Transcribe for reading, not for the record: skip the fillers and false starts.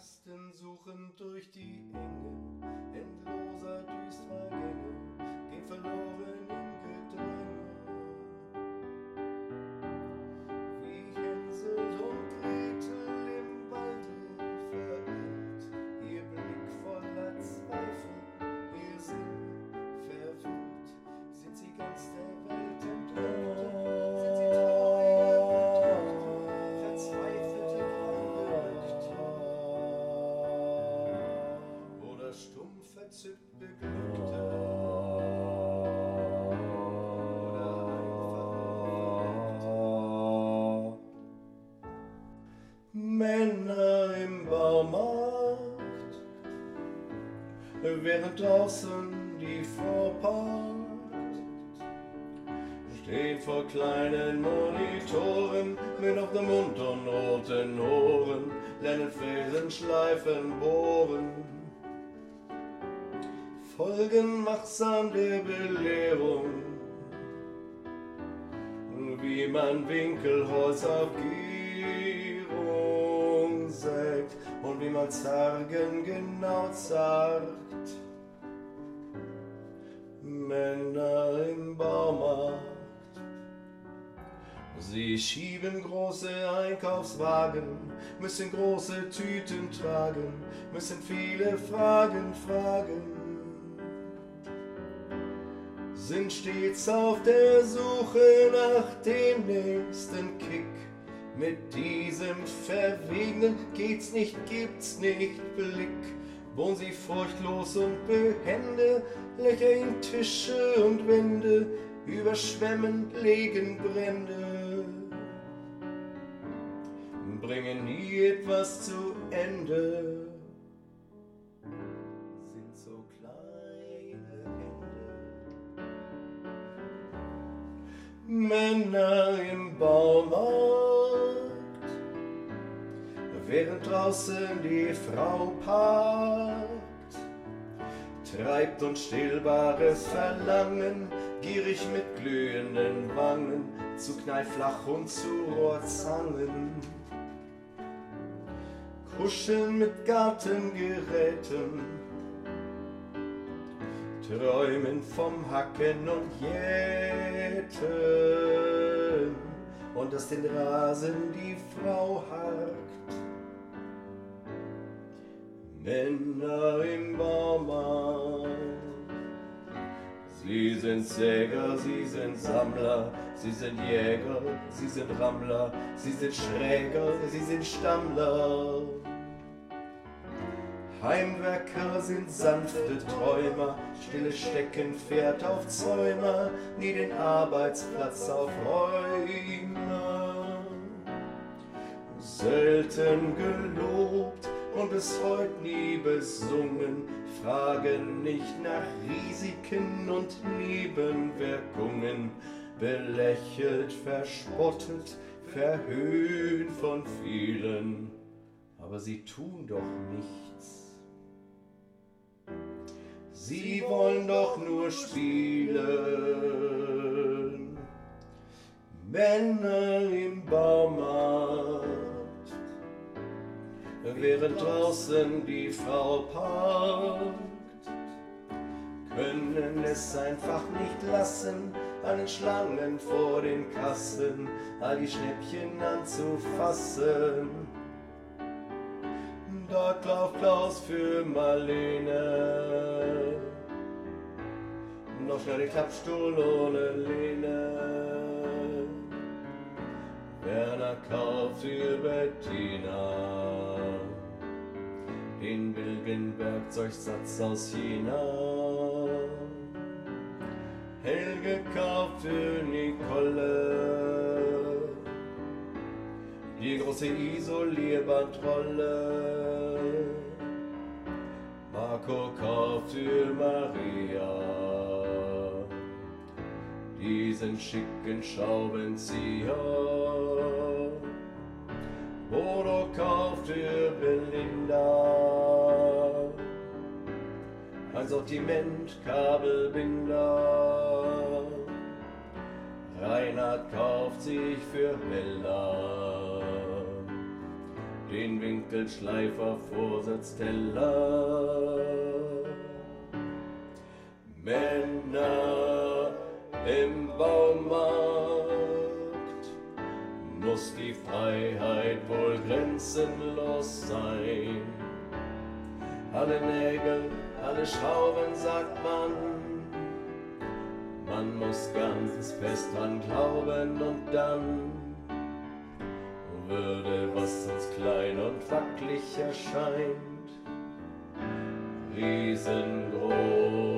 Tasten suchend durch die Enge endloser düsterer Gänge, gehen verloren im Gedränge. Wie Hänsel und Gretel im Walde verirrt, ihr Blick voller Zweifel, ihr Sinn verwirrt. Sind sie ganz der Welt entrückte? Sind sie traurig und verzweifelte Krangerückte? Oder stumm verzückt Beglückte? Oder einfach verrückte? Männer im Baumarkt, während draußen die Frau parkt, stehen vor kleinen Monitoren mit auf dem Mund und roten Ohren, lernen Fräsen, schleifen, bohren, folgen wachsam der Belehrung, wie man Winkelholz auf Gierung sägt und wie man Zargen genau zagt. Männer im Baumarkt, sie schieben große Einkaufswagen, müssen große Tüten tragen, müssen viele Fragen fragen, sind stets auf der Suche nach dem nächsten Kick. Mit diesem verwegenen geht's nicht, gibt's nicht Blick. Wohnen sie furchtlos und behende, lächeln Tische und Wände, überschwemmen, legen Brände, bringen nie etwas zu Ende, sind so kleine Hände. Männer im Baumarkt, während draußen die Frau parkt, treibt unstillbares Verlangen, gierig mit glühenden Wangen, zu Knallflach und zu Rohrzangen, kuscheln mit Gartengeräten, träumen vom Hacken und Jäten und dass den Rasen die Frau harkt. Männer im Baumarkt, sie sind Säger, sie sind Sammler, sie sind Jäger, sie sind Rammler, sie sind Schräger, sie sind Stammler. Heimwerker sind sanfte Träumer, stille Steckenpferd auf Zäumer, nie den Arbeitsplatz auf Räumer. Selten gelobt und bis heut nie besungen, fragen nicht nach Risiken und Nebenwirkungen, belächelt, verspottet, verhöhnt von vielen, aber sie tun doch nichts. Sie wollen doch nur spielen. Männer im Baumarkt, während draußen die Frau parkt, können es einfach nicht lassen, an den Schlangen vor den Kassen all die Schnäppchen anzufassen. Dort lauft Klaus für Marlene, noch schnell den Klappstuhl ohne Lehne. Werner kauft für Bettina den billigen Werkzeugsatz aus China. Helge kauft für Nicole die große Isolierbandrolle. Marco kauft für Maria diesen schicken Schraubenzieher. Bodo kauft für Belinda ein Sortiment Kabelbinder. Reinhard kauft sich für Bella den Winkelschleifer, Vorsatzteller. Männer im Baumarkt, muss die Freiheit wohl grenzenlos sein. Alle Nägel, alle Schrauben, sagt man, man muss ganz fest dran glauben und dann würde, was uns klein und wackelig erscheint, riesengroß